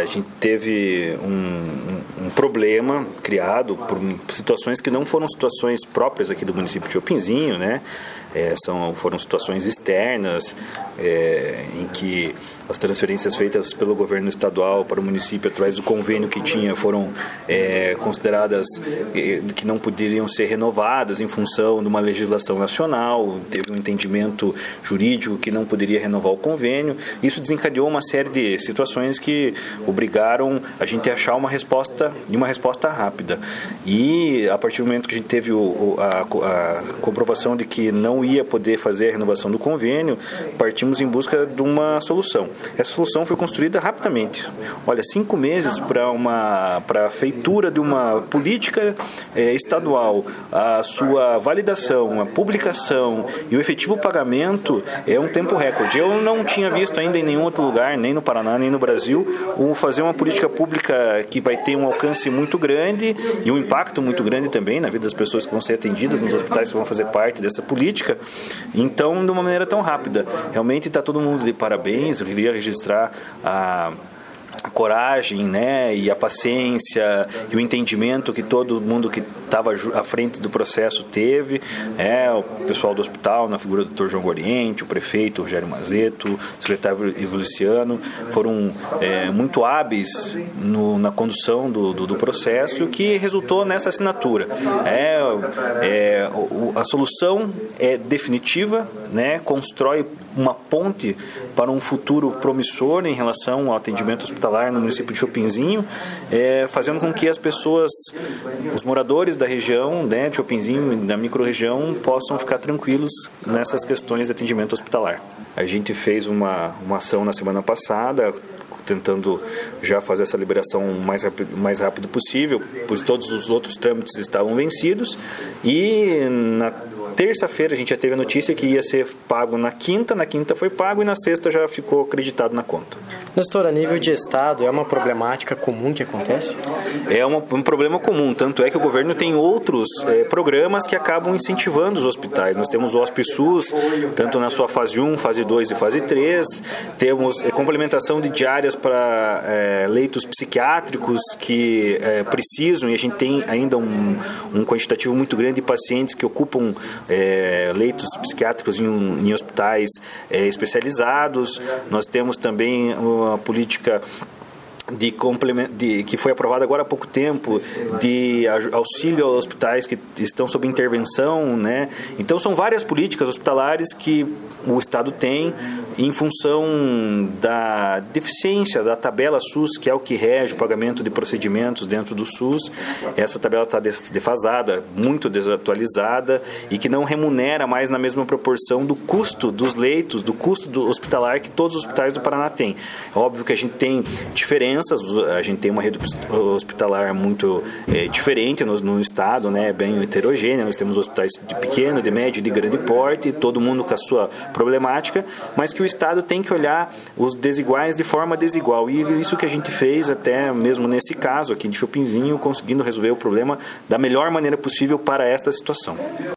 gente teve um problema criado por situações que não foram situações próprias aqui do município de Chopinzinho, né? Foram situações externas, em que as transferências feitas pelo governo estadual para o município através do convênio que tinha foram consideradas que não poderiam ser renovadas em função de uma legislação nacional. Teve um entendimento jurídico que não poderia renovar o convênio. Isso desencadeou uma série de situações que obrigaram a gente a achar uma resposta rápida. E a partir do momento que a gente teve a comprovação de que não ia poder fazer a renovação do convênio, partimos em busca de uma solução. Essa solução foi construída rapidamente. Olha, 5 meses para a feitura de uma política estadual, a sua validação, a publicação e o efetivo pagamento é um tempo recorde. Eu não tinha visto ainda em nenhum outro lugar, nem no Paraná, nem no Brasil, fazer uma política pública que vai ter um alcance muito grande e um impacto muito grande também na vida das pessoas que vão ser atendidas nos hospitais que vão fazer parte dessa política. Então, de uma maneira tão rápida. Realmente está todo mundo de parabéns. Eu queria registrar a coragem, né, e a paciência e o entendimento que todo mundo que estava à frente do processo teve, o pessoal do hospital, na figura do Dr. João Goriente, o prefeito Rogério Mazeto, o secretário Ivo Luciano, foram muito hábeis na condução do processo, que resultou nessa assinatura. A solução é definitiva, né, constrói uma ponte para um futuro promissor em relação ao atendimento hospitalar no município de Chopinzinho, fazendo com que as pessoas, os moradores da região, né, de Chopinzinho e da microrregião, possam ficar tranquilos nessas questões de atendimento hospitalar. A gente fez uma ação na semana passada, tentando já fazer essa liberação o mais rápido possível, pois todos os outros trâmites estavam vencidos, e na terça-feira a gente já teve a notícia que ia ser pago na quinta foi pago e na sexta já ficou acreditado na conta. Nestor, a nível de Estado, é uma problemática comum que acontece? É um problema comum, tanto é que o governo tem outros programas que acabam incentivando os hospitais. Nós temos o HospiSUS, tanto na sua fase 1, fase 2 e fase 3, temos complementação de diárias para leitos psiquiátricos que precisam, e a gente tem ainda um quantitativo muito grande de pacientes que ocupam leitos psiquiátricos em hospitais especializados. Nós temos também uma política que foi aprovada agora há pouco tempo, de auxílio aos hospitais que estão sob intervenção, né? Então são várias políticas hospitalares que o Estado tem em função da deficiência da tabela SUS, que é o que rege o pagamento de procedimentos dentro do SUS. Essa tabela está defasada, muito desatualizada, e que não remunera mais na mesma proporção do custo dos leitos, do custo do hospitalar que todos os hospitais do Paraná têm. É óbvio que a gente tem diferenças, a gente tem uma rede hospitalar muito diferente no estado, né, bem heterogênea. Nós temos hospitais de pequeno, de médio e de grande porte, todo mundo com a sua problemática, mas que o Estado tem que olhar os desiguais de forma desigual, e isso que a gente fez até mesmo nesse caso aqui de Chopinzinho, conseguindo resolver o problema da melhor maneira possível para esta situação.